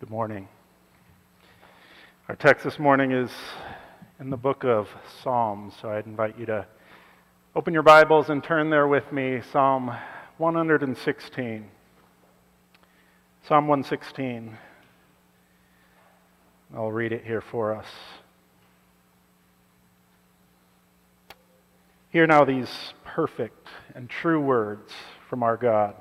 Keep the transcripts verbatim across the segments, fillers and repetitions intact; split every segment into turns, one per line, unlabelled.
Good morning. Our text this morning is in the book of Psalms, so I'd invite you to open your Bibles and turn there with me, Psalm one sixteen. Psalm one sixteen. I'll read it here for us. Hear now these perfect and true words from our God.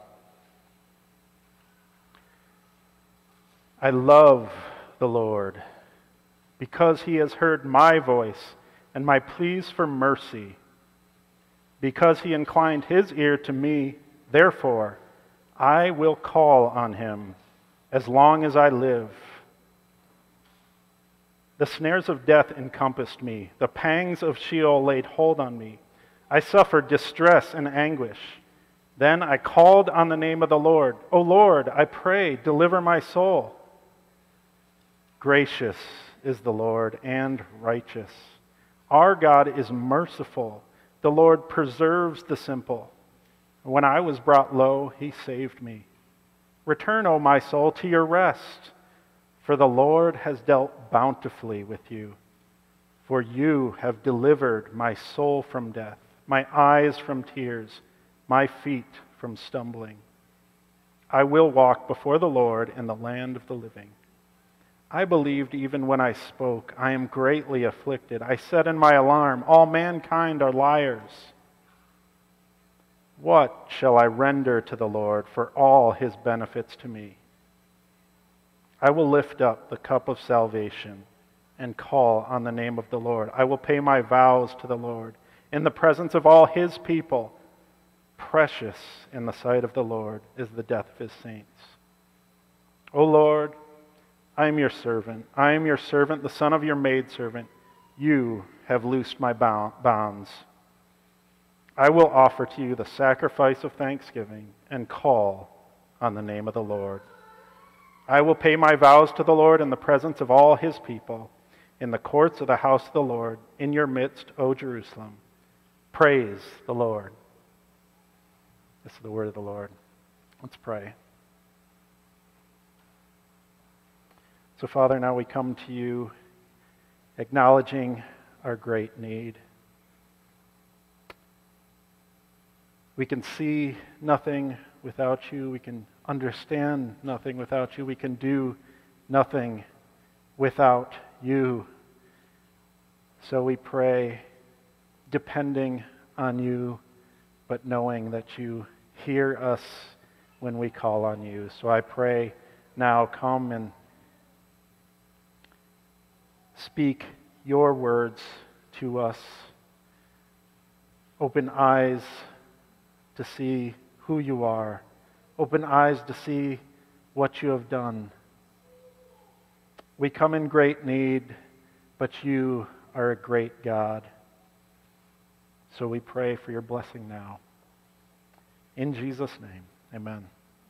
I love the Lord because he has heard my voice and my pleas for mercy. Because he inclined his ear to me, therefore I will call on him as long as I live. The snares of death encompassed me. The pangs of Sheol laid hold on me. I suffered distress and anguish. Then I called on the name of the Lord. O Lord, I pray, deliver my soul. Gracious is the Lord and righteous. Our God is merciful. The Lord preserves the simple. When I was brought low, he saved me. Return, O my soul, to your rest, for the Lord has dealt bountifully with you. For you have delivered my soul from death, my eyes from tears, my feet from stumbling. I will walk before the Lord in the land of the living. I believed even when I spoke, I am greatly afflicted. I said in my alarm, all mankind are liars. What shall I render to the Lord for all his benefits to me? I will lift up the cup of salvation and call on the name of the Lord. I will pay my vows to the Lord in the presence of all his people. Precious in the sight of the Lord is the death of his saints. O Lord, I am your servant. I am your servant, the son of your maidservant. You have loosed my bonds. I will offer to you the sacrifice of thanksgiving and call on the name of the Lord. I will pay my vows to the Lord in the presence of all his people, in the courts of the house of the Lord, in your midst, O Jerusalem. Praise the Lord. This is the word of the Lord. Let's pray. So, Father, now we come to you acknowledging our great need. We can see nothing without you. We can understand nothing without you. We can do nothing without you. So we pray, depending on you, but knowing that you hear us when we call on you. So I pray now, come and speak your words to us. Open eyes to see who you are. Open eyes to see what you have done. We come in great need, but you are a great God. So we pray for your blessing now. In Jesus' name, amen.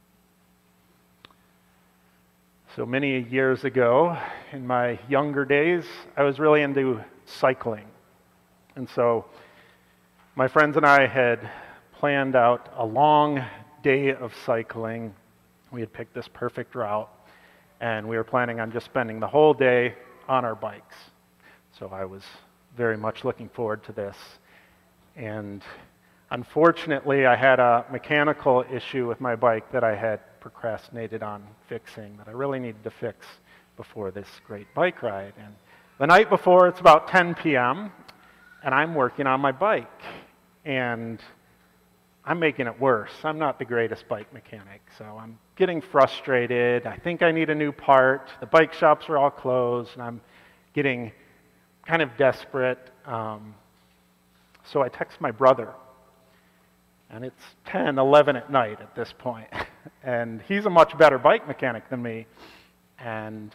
So many years ago, in my younger days, I was really into cycling. And so my friends and I had planned out a long day of cycling. We had picked this perfect route, and we were planning on just spending the whole day on our bikes. So I was very much looking forward to this. And unfortunately, I had a mechanical issue with my bike that I had procrastinated on fixing, that I really needed to fix before this great bike ride. And the night before, it's about ten p.m., and I'm working on my bike. And I'm making it worse. I'm not the greatest bike mechanic, so I'm getting frustrated. I think I need a new part. The bike shops are all closed, and I'm getting kind of desperate. Um, so I text my brother, and it's ten, eleven at night at this point. And he's a much better bike mechanic than me. And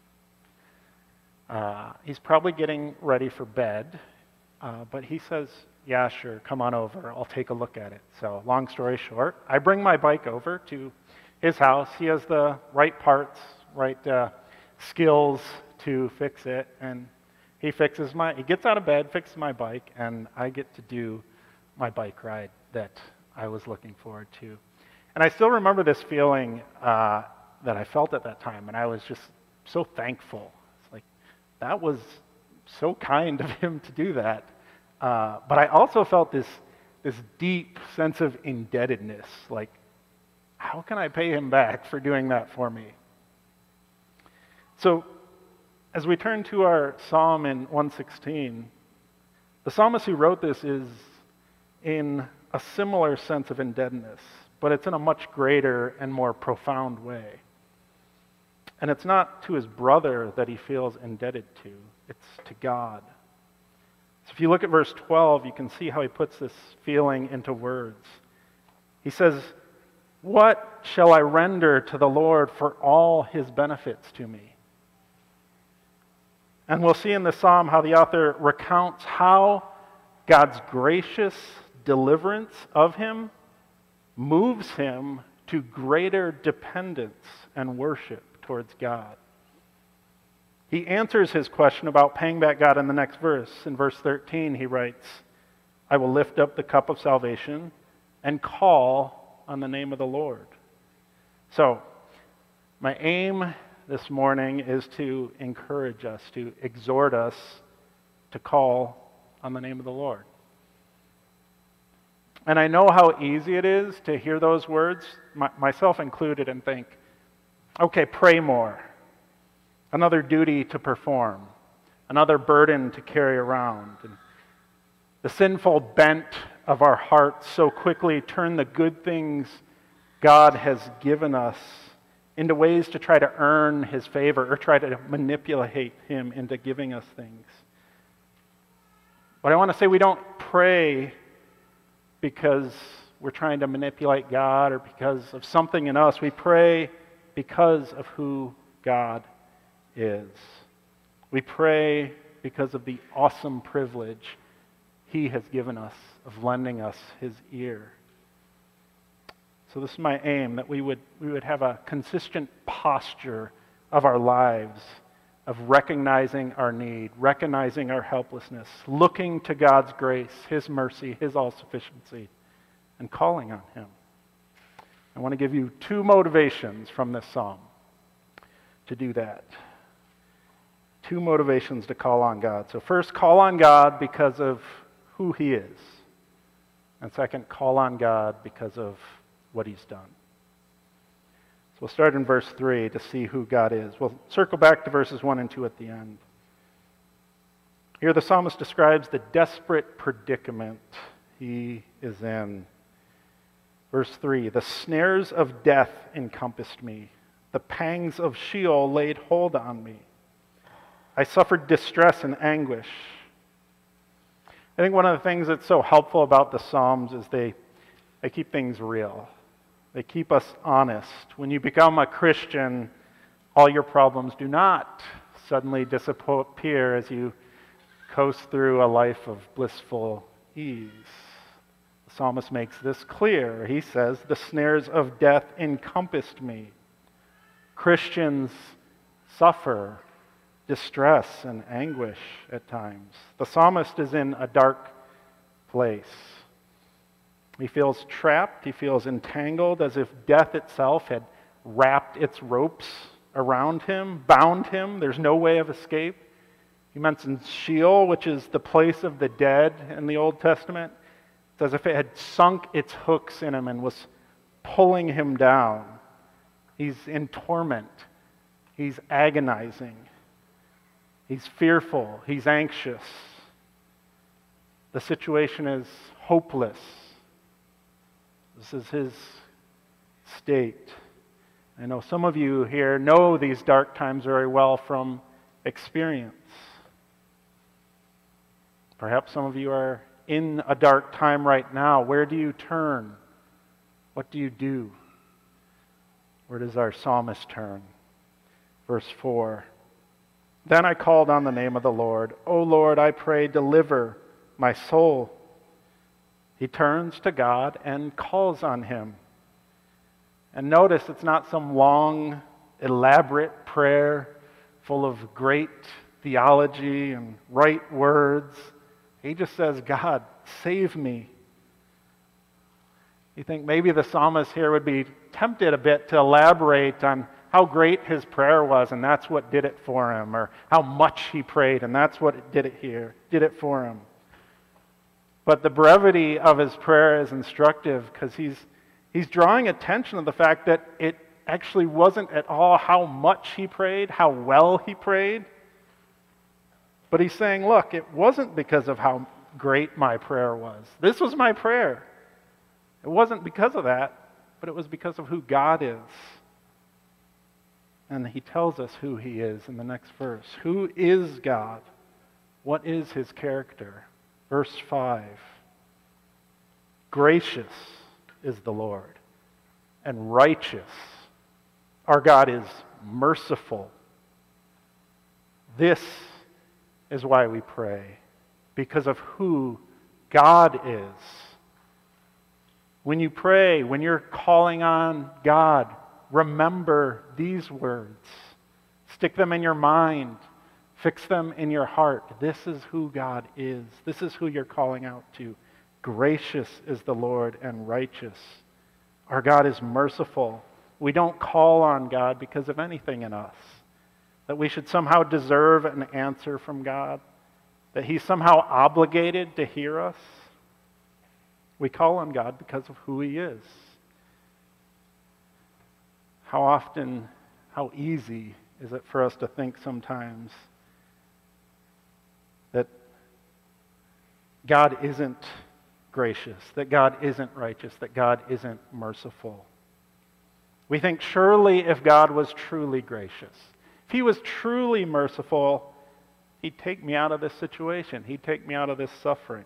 uh, he's probably getting ready for bed. Uh, but he says, yeah, sure, come on over. I'll take a look at it. So long story short, I bring my bike over to his house. He has the right parts, right uh, skills to fix it. And he fixes my, he gets out of bed, fixes my bike, and I get to do my bike ride that I was looking forward to. And I still remember this feeling uh, that I felt at that time, and I was just so thankful. It's like, that was so kind of him to do that. Uh, but I also felt this, this deep sense of indebtedness, like, how can I pay him back for doing that for me? So, as we turn to our psalm in one sixteen, the psalmist who wrote this is in a similar sense of indebtedness, but it's in a much greater and more profound way. And it's not to his brother that he feels indebted to, it's to God. So if you look at verse twelve, you can see how he puts this feeling into words. He says, "What shall I render to the Lord for all his benefits to me?" And we'll see in the psalm how the author recounts how God's gracious deliverance of him moves him to greater dependence and worship towards God. He answers his question about paying back God in the next verse. In verse thirteen, he writes, "I will lift up the cup of salvation and call on the name of the Lord." So, my aim this morning is to encourage us, to exhort us to call on the name of the Lord. And I know how easy it is to hear those words, my, myself included, and think, okay, pray more. Another duty to perform. Another burden to carry around. And the sinful bent of our hearts so quickly turn the good things God has given us into ways to try to earn his favor or try to manipulate him into giving us things. But I want to say we don't pray because we're trying to manipulate God or because of something in us. We pray because of who God is. We pray because of the awesome privilege he has given us of lending us his ear. So this is my aim, that we would, we would have a consistent posture of our lives, of recognizing our need, recognizing our helplessness, looking to God's grace, his mercy, his all-sufficiency, and calling on him. I want to give you two motivations from this psalm to do that. Two motivations to call on God. So first, call on God because of who he is. And second, call on God because of what he's done. So we'll start in verse three to see who God is. We'll circle back to verses one and two at the end. Here the psalmist describes the desperate predicament he is in. Verse three, "The snares of death encompassed me. The pangs of Sheol laid hold on me. I suffered distress and anguish." I think one of the things that's so helpful about the Psalms is they, they keep things real. They keep us honest. When you become a Christian, all your problems do not suddenly disappear as you coast through a life of blissful ease. The psalmist makes this clear. He says, "The snares of death encompassed me." Christians suffer distress and anguish at times. The psalmist is in a dark place. He feels trapped, he feels entangled, as if death itself had wrapped its ropes around him, bound him. There's no way of escape. He mentions Sheol, which is the place of the dead in the Old Testament. It's as if it had sunk its hooks in him and was pulling him down. He's in torment. He's agonizing. He's fearful. He's anxious. The situation is hopeless. This is his state. I know some of you here know these dark times very well from experience. Perhaps some of you are in a dark time right now. Where do you turn? What do you do? Where does our psalmist turn? Verse four. "Then I called on the name of the Lord. O Lord, I pray, deliver my soul." He turns to God and calls on him. And notice it's not some long, elaborate prayer full of great theology and right words. He just says, "God, save me." You think maybe the psalmist here would be tempted a bit to elaborate on how great his prayer was, and that's what did it for him, or how much he prayed, and that's what did it here, did it for him. But the brevity of his prayer is instructive because he's he's drawing attention to the fact that it actually wasn't at all how much he prayed, how well he prayed. But he's saying, look, it wasn't because of how great my prayer was. This was my prayer. It wasn't because of that, but it was because of who God is. And he tells us who he is in the next verse. Who is God? What is his character? Verse five. Gracious is the Lord, and righteous. Our God is merciful. This is why we pray, because of who God is. When you pray, when you're calling on God, remember these words. Stick them in your mind. Fix them in your heart. This is who God is. This is who you're calling out to. Gracious is the Lord and righteous. Our God is merciful. We don't call on God because of anything in us, that we should somehow deserve an answer from God, that he's somehow obligated to hear us. We call on God because of who he is. How often, how easy is it for us to think sometimes that God isn't gracious, that God isn't righteous, that God isn't merciful. We think surely if God was truly gracious, if he was truly merciful, he'd take me out of this situation. He'd take me out of this suffering.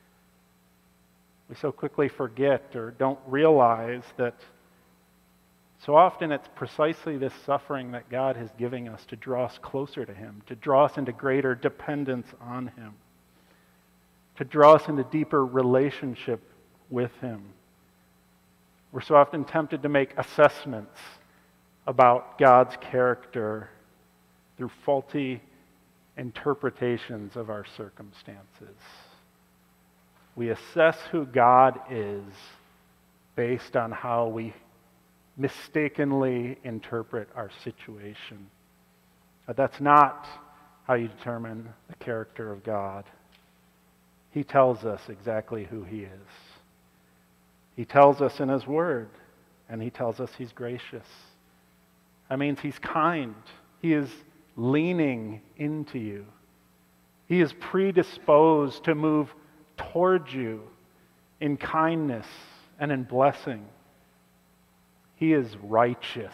We so quickly forget or don't realize that so often it's precisely this suffering that God is giving us to draw us closer to him, to draw us into greater dependence on him, to draw us into deeper relationship with him. We're so often tempted to make assessments about God's character through faulty interpretations of our circumstances. We assess who God is based on how we mistakenly interpret our situation. But that's not how you determine the character of God. He tells us exactly who he is. He tells us in his word, and he tells us he's gracious. That means he's kind. He is leaning into you. He is predisposed to move towards you in kindness and in blessing. He is righteous.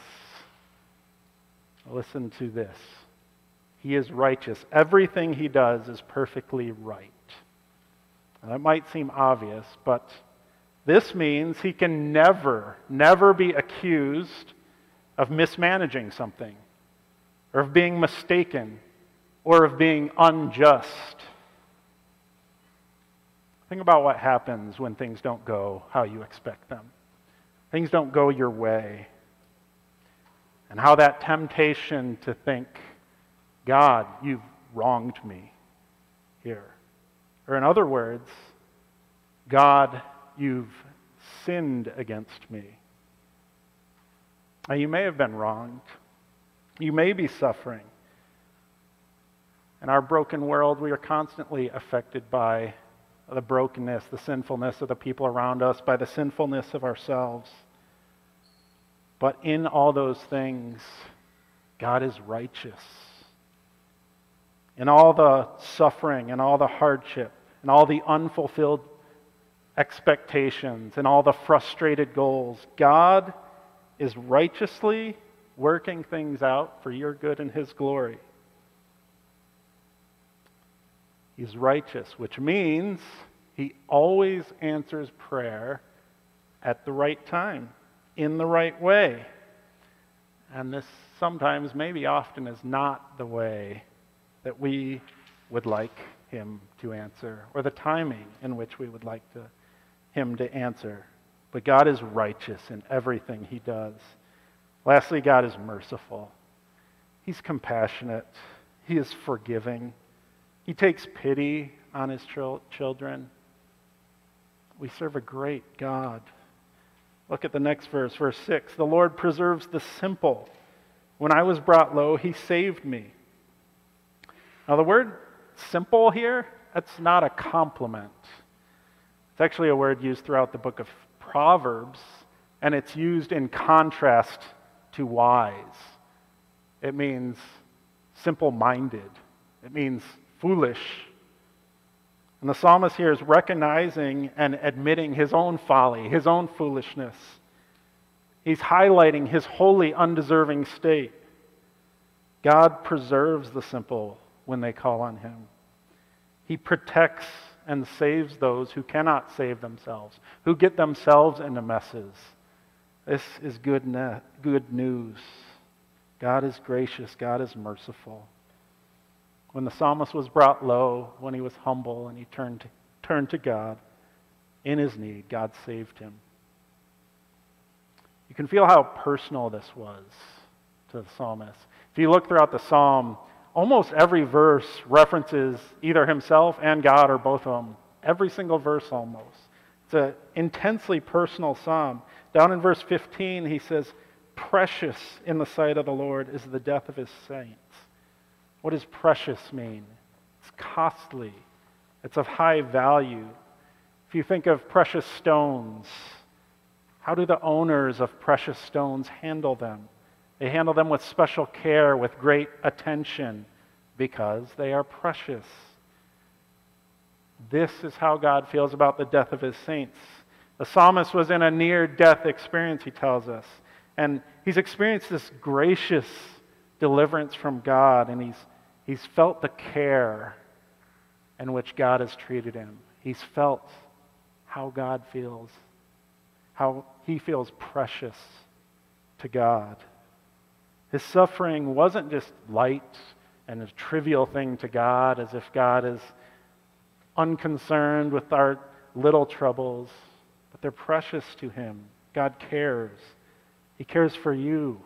Listen to this. He is righteous. Everything he does is perfectly right. And that might seem obvious, but this means he can never, never be accused of mismanaging something, or of being mistaken, or of being unjust. Think about what happens when things don't go how you expect them. Things don't go your way. And how that temptation to think, God, you've wronged me here. Or in other words, God, you've sinned against me. Now, you may have been wronged. You may be suffering. In our broken world, we are constantly affected by the brokenness, the sinfulness of the people around us, by the sinfulness of ourselves. But in all those things, God is righteous. In all the suffering and all the hardship and all the unfulfilled expectations and all the frustrated goals, God is righteously working things out for your good and his glory. He's righteous, which means he always answers prayer at the right time, in the right way. And this sometimes, maybe often, is not the way that we would like him to answer, or the timing in which we would like to, him to answer. But God is righteous in everything he does. Lastly, God is merciful. He's compassionate. He is forgiving. He takes pity on his chil- children. We serve a great God. Look at the next verse, verse six. The Lord preserves the simple. When I was brought low, he saved me. Now the word simple here, that's not a compliment. It's actually a word used throughout the book of Proverbs, and it's used in contrast to wise. It means simple-minded. It means foolish. And the psalmist here is recognizing and admitting his own folly, his own foolishness. He's highlighting his wholly undeserving state. God preserves the simple when they call on him. He protects and saves those who cannot save themselves, who get themselves into messes. This is good, ne- good news. God is gracious. God is merciful. When the psalmist was brought low, when he was humble and he turned to, turned to God in his need, God saved him. You can feel how personal this was to the psalmist. If you look throughout the psalm, almost every verse references either himself and God or both of them. Every single verse almost. It's an intensely personal psalm. Down in verse fifteen, he says, "Precious in the sight of the Lord is the death of his saints." What does precious mean? It's costly. It's of high value. If you think of precious stones, how do the owners of precious stones handle them? They handle them with special care, with great attention, because they are precious. This is how God feels about the death of his saints. The psalmist was in a near-death experience, he tells us. And he's experienced this gracious deliverance from God, and he's, he's felt the care in which God has treated him. He's felt how God feels, how he feels precious to God. His suffering wasn't just light and a trivial thing to God, as if God is unconcerned with our little troubles, but they're precious to him. God cares. He cares for you.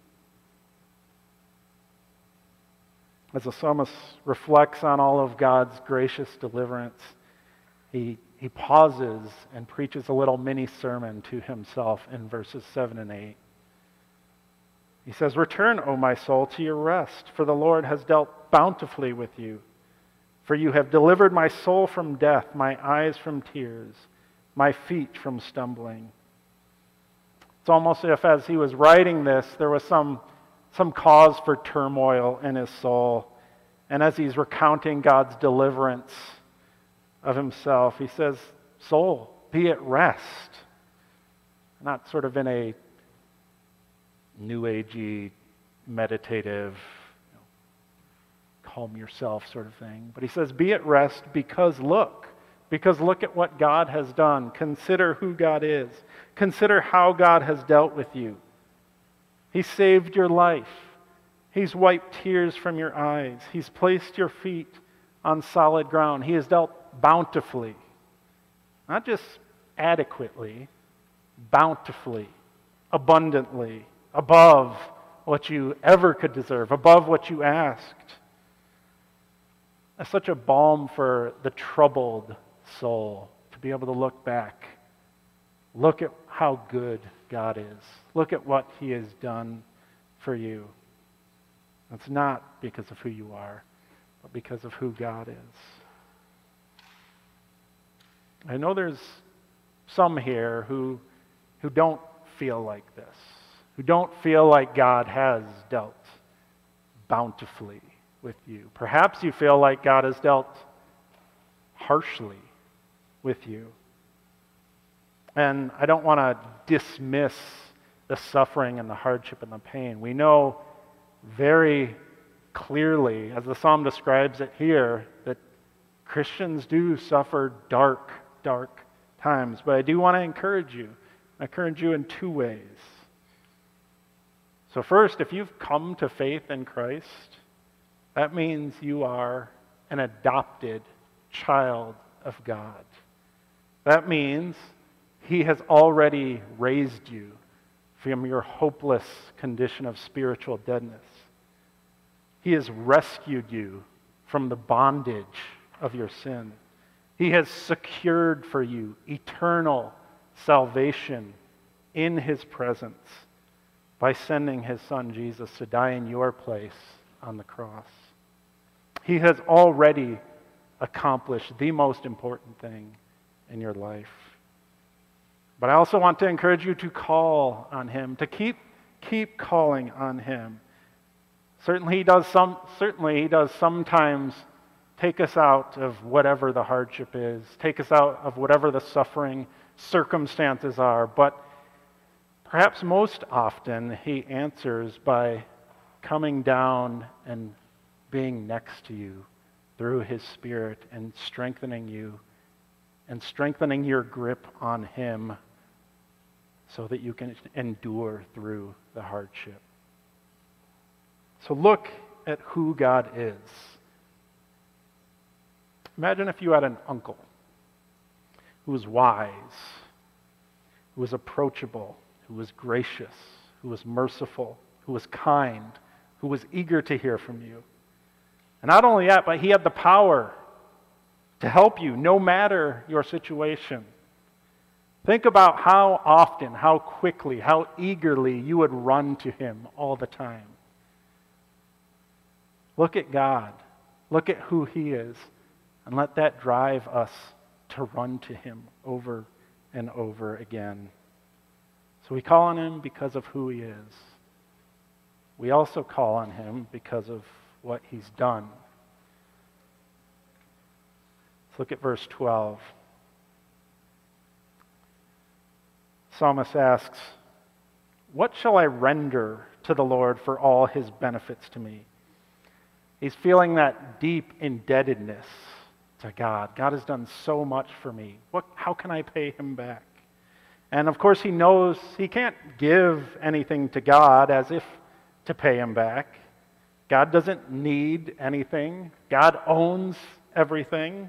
As the psalmist reflects on all of God's gracious deliverance, he, he pauses and preaches a little mini sermon to himself in verses seven and eight. He says, "Return, O my soul, to your rest, for the Lord has dealt bountifully with you. For you have delivered my soul from death, my eyes from tears, my feet from stumbling." It's almost as if as he was writing this, there was some, some cause for turmoil in his soul. And as he's recounting God's deliverance of himself, he says, "Soul, be at rest." Not sort of in a new agey, meditative, you know, calm yourself sort of thing. But he says, be at rest because look, because look at what God has done. Consider who God is. Consider how God has dealt with you. He saved your life. He's wiped tears from your eyes. He's placed your feet on solid ground. He has dealt bountifully. Not just adequately, bountifully, abundantly, above what you ever could deserve, above what you asked. That's such a balm for the troubled soul to be able to look back. Look at how good God is. Look at what he has done for you. It's not because of who you are, but because of who God is. I know there's some here who, who don't feel like this, who don't feel like God has dealt bountifully with you. Perhaps you feel like God has dealt harshly with you. And I don't want to dismiss the suffering and the hardship and the pain. We know very clearly, as the psalm describes it here, that Christians do suffer dark, dark times. But I do want to encourage you. I encourage you in two ways. So first, if you've come to faith in Christ, that means you are an adopted child of God. That means he has already raised you from your hopeless condition of spiritual deadness. He has rescued you from the bondage of your sin. He has secured for you eternal salvation in his presence. by sending his son Jesus to die in your place on the cross. He has already accomplished the most important thing in your life. But I also want to encourage you to call on him, to keep keep calling on him. Certainly he does some certainly he does sometimes take us out of whatever the hardship is, take us out of whatever the suffering circumstances are, but perhaps most often he answers by coming down and being next to you through his Spirit and strengthening you and strengthening your grip on him so that you can endure through the hardship. So look at who God is. Imagine if you had an uncle who was wise, who was approachable, who was gracious, who was merciful, who was kind, who was eager to hear from you. And not only that, but he had the power to help you no matter your situation. Think about how often, how quickly, how eagerly you would run to him all the time. Look at God. Look at who he is. And let that drive us to run to him over and over again. So we call on him because of who he is. We also call on him because of what he's done. Let's look at verse twelve. Psalmist asks, "What shall I render to the Lord for all his benefits to me?" He's feeling that deep indebtedness to God. God has done so much for me. What, how can I pay him back? And of course he knows he can't give anything to God as if to pay him back. God doesn't need anything. God owns everything.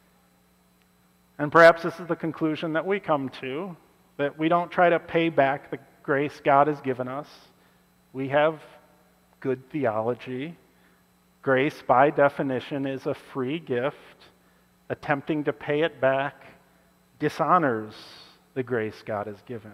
And perhaps this is the conclusion that we come to, that we don't try to pay back the grace God has given us. We have good theology. Grace, by definition, is a free gift. Attempting to pay it back dishonors the grace God has given,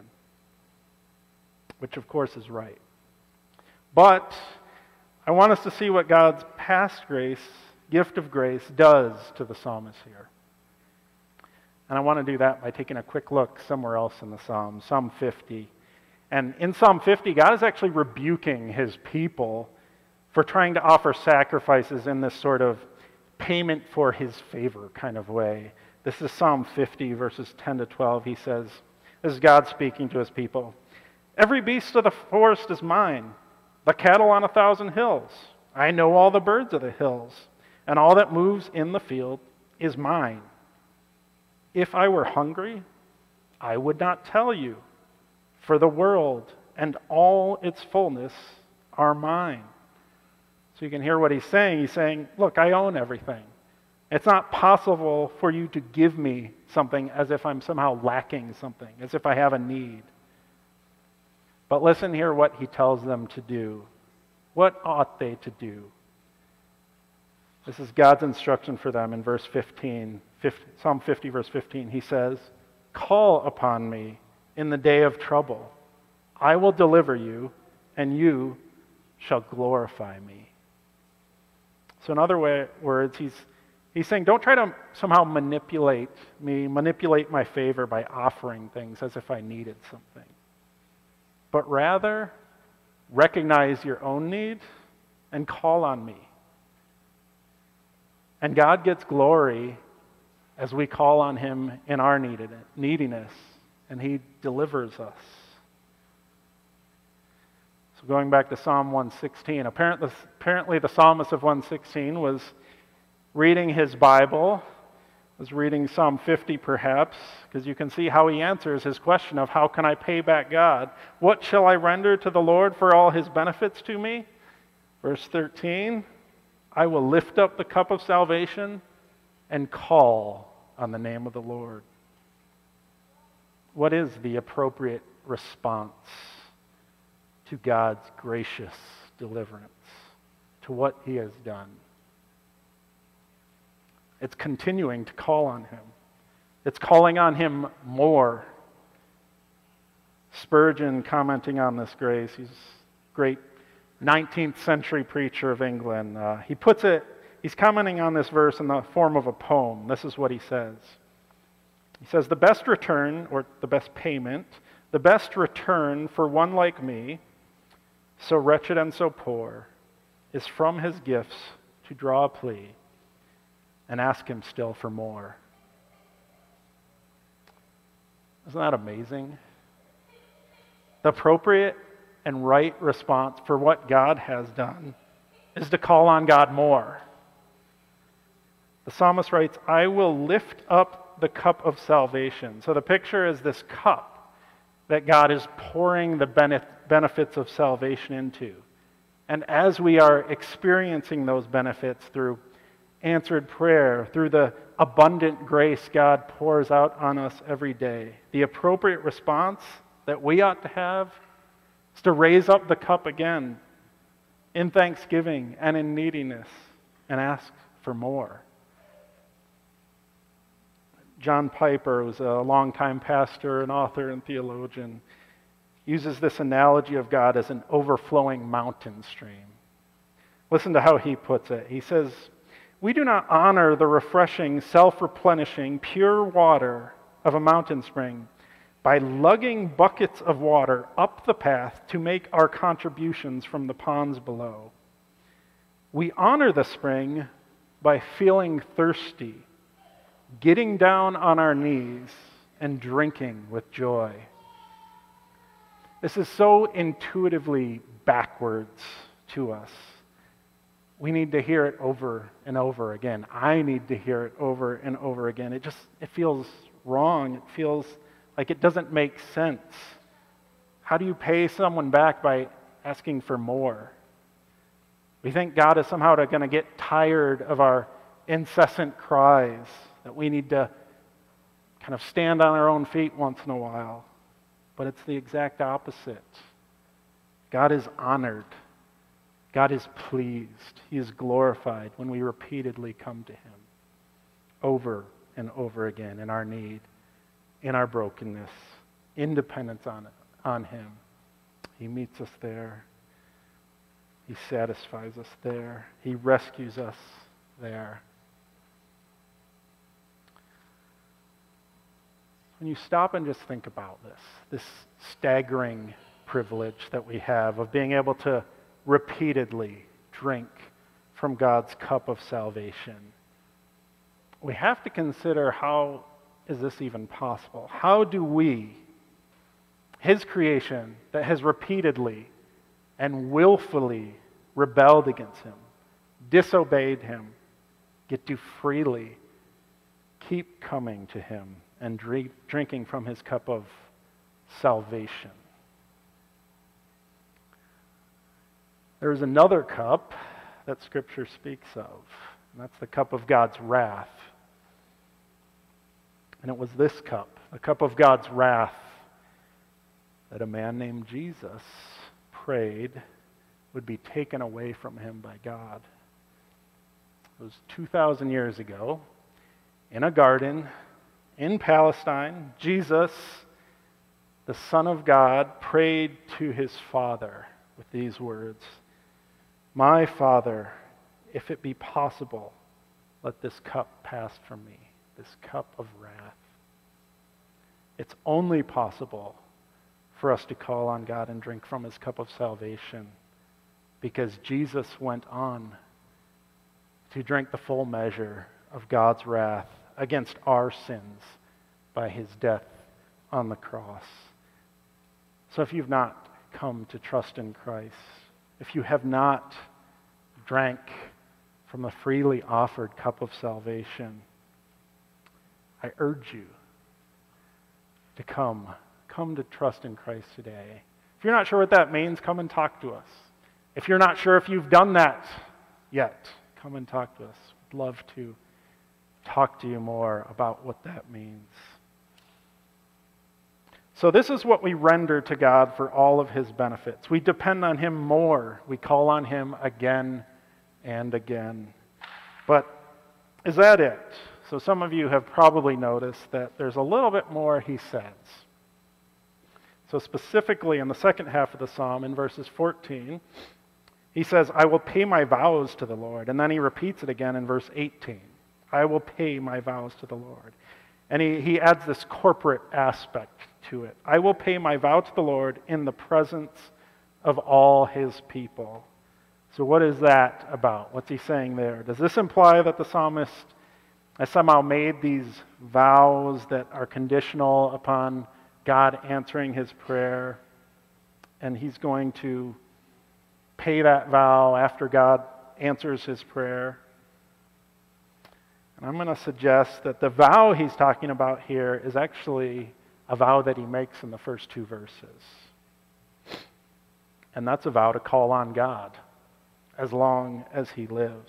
which of course is right. But I want us to see what God's past grace, gift of grace, does to the psalmist here. And I want to do that by taking a quick look somewhere else in the Psalm, Psalm fifty. And in Psalm fifty, God is actually rebuking his people for trying to offer sacrifices in this sort of payment for his favor kind of way. This is Psalm fifty, verses ten to twelve. He says, this is God speaking to his people. "Every beast of the forest is mine, the cattle on a thousand hills. I know all the birds of the hills, and all that moves in the field is mine. If I were hungry, I would not tell you, for the world and all its fullness are mine." So you can hear what he's saying. He's saying, look, I own everything. It's not possible for you to give me something as if I'm somehow lacking something, as if I have a need. But listen here what he tells them to do. What ought they to do? This is God's instruction for them in verse fifteen, Psalm fifty, verse fifteen. He says, "Call upon me in the day of trouble. I will deliver you, and you shall glorify me." So in other way, words, he's, he's saying, don't try to somehow manipulate me, manipulate my favor by offering things as if I needed something. But rather, recognize your own need and call on me. And God gets glory as we call on him in our neediness, and he delivers us. So going back to Psalm one sixteen, apparently, apparently the psalmist of one sixteen was reading his Bible, was reading Psalm fifty perhaps, because you can see how he answers his question of how can I pay back God? What shall I render to the Lord for all his benefits to me? Verse thirteen, I will lift up the cup of salvation and call on the name of the Lord. What is the appropriate response to God's gracious deliverance, to what he has done? It's continuing to call on him. It's calling on him more. Spurgeon, commenting on this grace, he's a great nineteenth century preacher of England. Uh, he puts it, he's commenting on this verse in the form of a poem. This is what he says. He says, "The best return, or the best payment, the best return for one like me, so wretched and so poor, is from his gifts to draw a plea and ask him still for more." Isn't that amazing? The appropriate and right response for what God has done is to call on God more. The psalmist writes, "I will lift up the cup of salvation." So the picture is this cup that God is pouring the benefits of salvation into. And as we are experiencing those benefits through answered prayer, through the abundant grace God pours out on us every day, the appropriate response that we ought to have is to raise up the cup again in thanksgiving and in neediness and ask for more. John Piper, who's a longtime pastor and author and theologian, uses this analogy of God as an overflowing mountain stream. Listen to how he puts it. He says, "We do not honor the refreshing, self-replenishing, pure water of a mountain spring by lugging buckets of water up the path to make our contributions from the ponds below. We honor the spring by feeling thirsty, getting down on our knees, and drinking with joy." This is so intuitively backwards to us. We need to hear it over and over again. I need to hear it over and over again. It just, it feels wrong. It feels like it doesn't make sense. How do you pay someone back by asking for more? We think God is somehow going to get tired of our incessant cries, that we need to kind of stand on our own feet once in a while. But it's the exact opposite. God is honored. God is pleased. He is glorified when we repeatedly come to Him over and over again in our need, in our brokenness, in dependence on, on Him. He meets us there. He satisfies us there. He rescues us there. When you stop and just think about this, this staggering privilege that we have of being able to repeatedly drink from God's cup of salvation, we have to consider, how is this even possible? How do we, His creation that has repeatedly and willfully rebelled against Him, disobeyed Him, get to freely keep coming to Him and drink, drinking from His cup of salvation? There is another cup that Scripture speaks of, and that's the cup of God's wrath. And it was this cup, the cup of God's wrath, that a man named Jesus prayed would be taken away from him by God. It was two thousand years ago, in a garden in Palestine. Jesus, the Son of God, prayed to His Father with these words, "My Father, if it be possible, let this cup pass from me, this cup of wrath." It's only possible for us to call on God and drink from His cup of salvation because Jesus went on to drink the full measure of God's wrath against our sins by His death on the cross. So if you've not come to trust in Christ, if you have not drank from the freely offered cup of salvation, I urge you to come. Come to trust in Christ today. If you're not sure what that means, come and talk to us. If you're not sure if you've done that yet, come and talk to us. We'd love to talk to you more about what that means. So this is what we render to God for all of His benefits. We depend on Him more. We call on Him again and again. But is that it? So some of you have probably noticed that there's a little bit more He says. So specifically in the second half of the psalm, in verses fourteen, he says, I will pay my vows to the Lord. And then he repeats it again in verse eighteen. I will pay my vows to the Lord. And he, he adds this corporate aspect to it. I will pay my vow to the Lord in the presence of all his people. So what is that about? What's he saying there? Does this imply that the psalmist has somehow made these vows that are conditional upon God answering his prayer, and he's going to pay that vow after God answers his prayer? And I'm going to suggest that the vow he's talking about here is actually a vow that he makes in the first two verses. And that's a vow to call on God as long as he lives.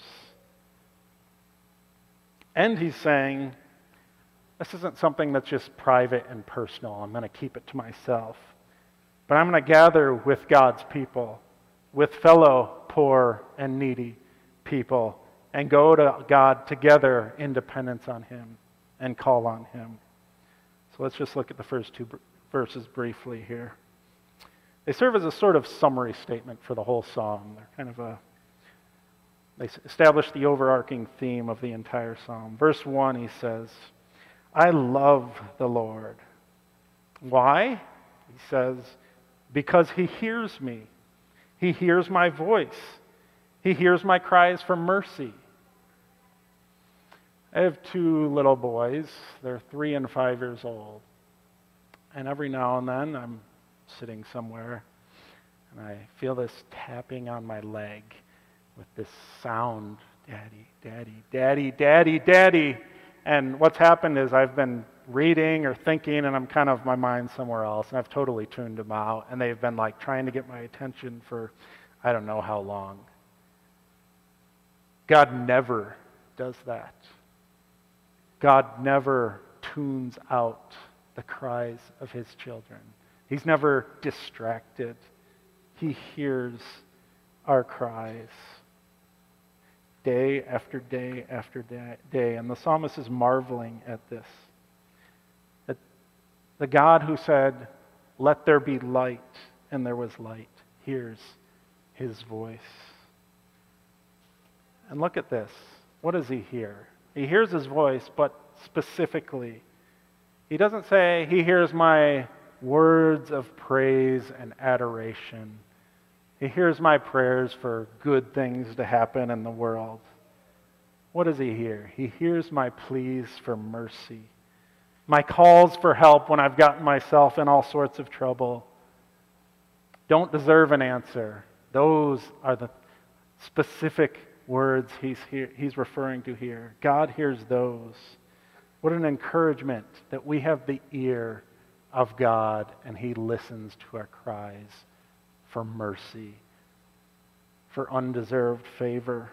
And he's saying, this isn't something that's just private and personal. I'm going to keep it to myself. But I'm going to gather with God's people, with fellow poor and needy people, and go to God together in dependence on him and call on him. So let's just look at the first two verses briefly here. They serve as a sort of summary statement for the whole psalm. They're kind of a, they establish the overarching theme of the entire psalm. Verse one, he says, I love the Lord. Why? He says, because he hears me. He hears my voice. He hears my cries for mercy. I have two little boys. They're three and five years old. And every now and then I'm sitting somewhere and I feel this tapping on my leg with this sound, Daddy, Daddy, Daddy, Daddy, Daddy. And what's happened is I've been reading or thinking and I'm kind of, my mind somewhere else, and I've totally tuned them out, and they've been like trying to get my attention for I don't know how long. God never does that. God never tunes out the cries of his children. He's never distracted. He hears our cries day after day after day. And the psalmist is marveling at this. That the God who said, let there be light, and there was light, hears his voice. And look at this. What does he hear? He hears his voice, but specifically, he doesn't say, he hears my words of praise and adoration. He hears my prayers for good things to happen in the world. What does he hear? He hears my pleas for mercy, my calls for help when I've gotten myself in all sorts of trouble. Don't deserve an answer. Those are the specific words he's, here, he's referring to here. God hears those. What an encouragement that we have the ear of God and he listens to our cries for mercy, for undeserved favor.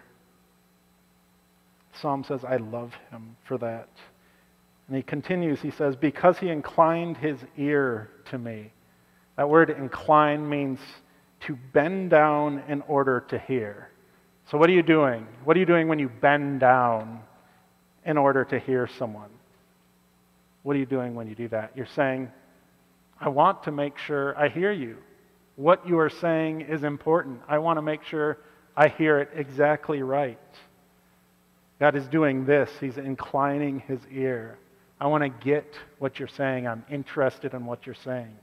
Psalm says, I love him for that. And he continues, he says, because he inclined his ear to me. That word incline means to bend down in order to hear. So what are you doing? What are you doing when you bend down in order to hear someone? What are you doing when you do that? You're saying, I want to make sure I hear you. What you are saying is important. I want to make sure I hear it exactly right. God is doing this. He's inclining his ear. I want to get what you're saying. I'm interested in what you're saying.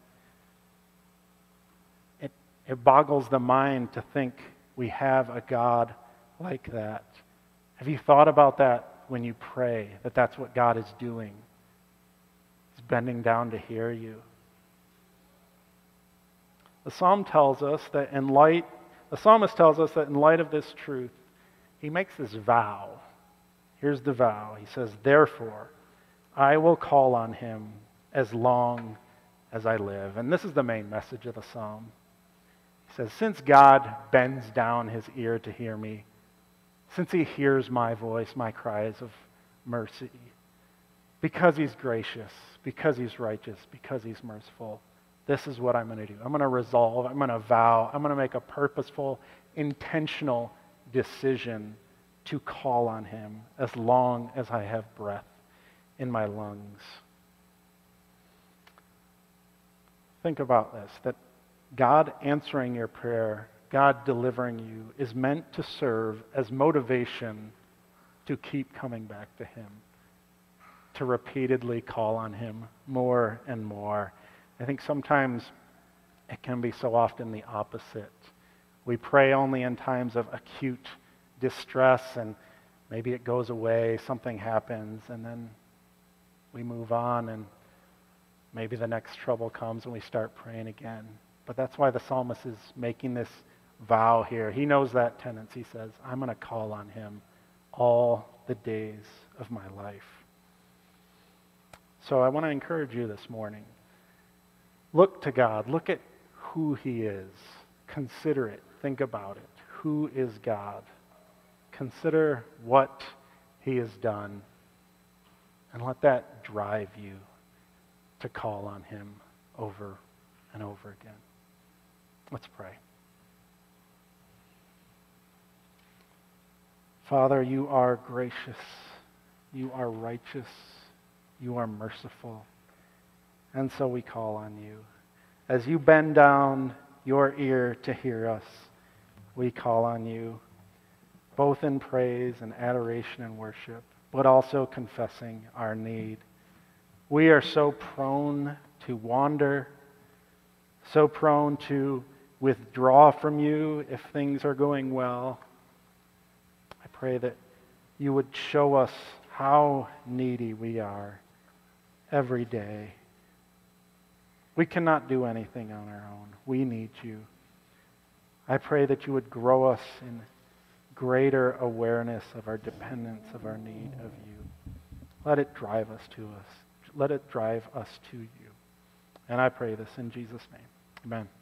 It, it boggles the mind to think we have a God like that. Have you thought about that when you pray, that that's what God is doing? He's bending down to hear you. The psalm tells us that in light, the psalmist tells us that in light of this truth, he makes this vow. Here's the vow. He says, therefore, I will call on him as long as I live. And this is the main message of the psalm. He says, since God bends down his ear to hear me, since he hears my voice, my cries of mercy, because he's gracious, because he's righteous, because he's merciful, this is what I'm going to do. I'm going to resolve, I'm going to vow, I'm going to make a purposeful, intentional decision to call on him as long as I have breath in my lungs. Think about this, that God answering your prayer, God delivering you, is meant to serve as motivation to keep coming back to Him, to repeatedly call on Him more and more. I think sometimes it can be so often the opposite. We pray only in times of acute distress, and maybe it goes away, something happens, and then we move on, and maybe the next trouble comes and we start praying again. But that's why the psalmist is making this vow here. He knows that tendency. He says, I'm going to call on Him all the days of my life. So I want to encourage you this morning. Look to God. Look at who He is. Consider it. Think about it. Who is God? Consider what He has done, and let that drive you to call on Him over and over again. Let's pray. Father, you are gracious. You are righteous. You are merciful. And so we call on you. As you bend down your ear to hear us, we call on you, both in praise and adoration and worship, but also confessing our need. We are so prone to wander, so prone to withdraw from you if things are going well. I pray that you would show us how needy we are every day. We cannot do anything on our own. We need you. I pray that you would grow us in greater awareness of our dependence, of our need of you. Let it drive us to us. Let it drive us to you. And I pray this in Jesus' name. Amen.